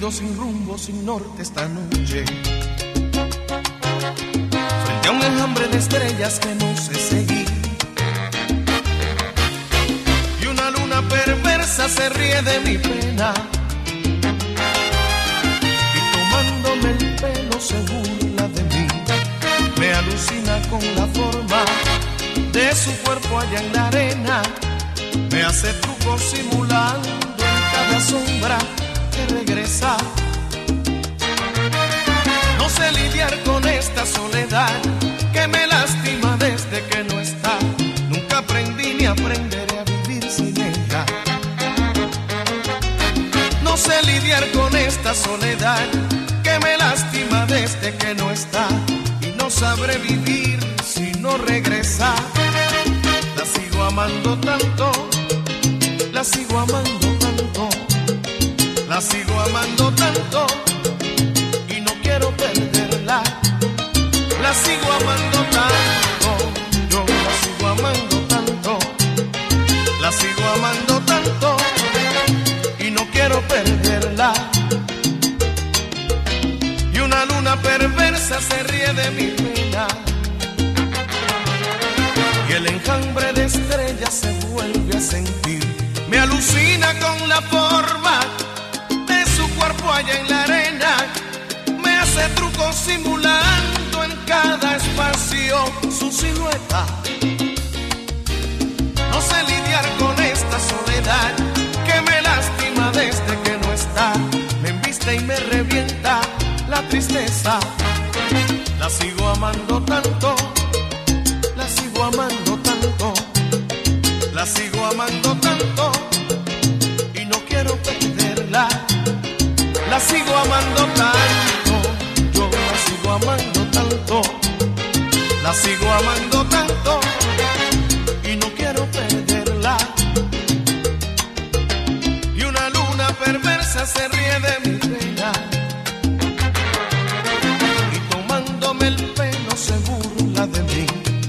sin rumbo, sin norte esta noche, frente a un enjambre de estrellas que no sé seguir, y una luna perversa se ríe de mi pena, y tomándome el pelo se burla de mí, me alucina con la forma de su cuerpo allá en la arena, me hace trucos simulando en cada sombra que regresa. No sé lidiar con esta soledad que me lastima desde que no está. Nunca aprendí ni aprenderé a vivir sin ella. No sé lidiar con esta soledad que me lastima desde que no está. Y no sabré vivir si no regresa. La sigo amando tanto, la sigo amando tanto, la sigo amando tanto y no quiero perderla. La sigo amando tanto, yo la sigo amando tanto, la sigo amando tanto y no quiero perderla. Y una luna perversa se ríe de mi pena, y el enjambre de estrellas se vuelve a sentir. Me alucina con la forma de su cuerpo allá en la arena, me hace trucos simulando en cada espacio su silueta. No sé lidiar con esta soledad que me lastima desde que no está. Me embiste y me revienta la tristeza. La sigo amando tanto, la sigo amando tanto, la sigo amando tanto y no quiero perderla. La sigo amando tanto, yo la sigo amando tanto, la sigo amando tanto y no quiero perderla. Y una luna perversa se ríe de mi pena, y tomándome el pelo se burla de mí.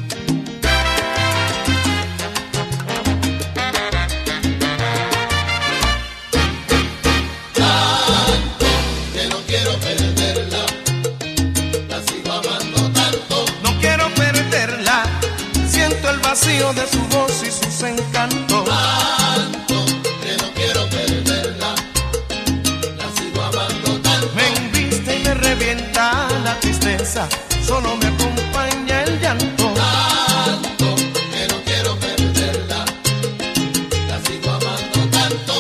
Vacío de su voz y sus encantos, tanto que no quiero perderla, la sigo amando tanto. Me embiste y me revienta la tristeza, solo me acompaña el llanto. Tanto que no quiero perderla, la sigo amando tanto.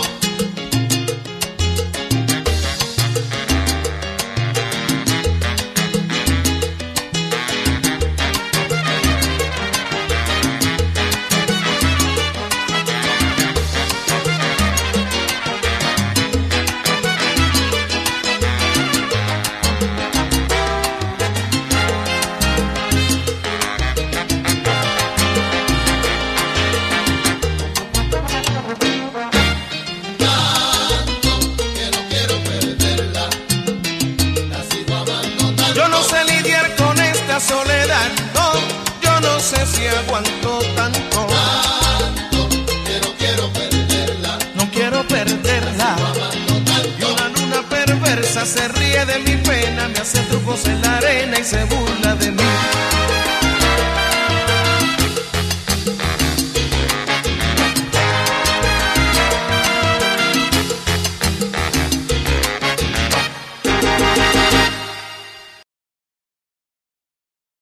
Soledad, no, yo no sé si aguanto tanto. Tanto que no quiero perderla, no quiero perderla. Y una luna perversa se ríe de mi pena, me hace trucos en la arena y se burla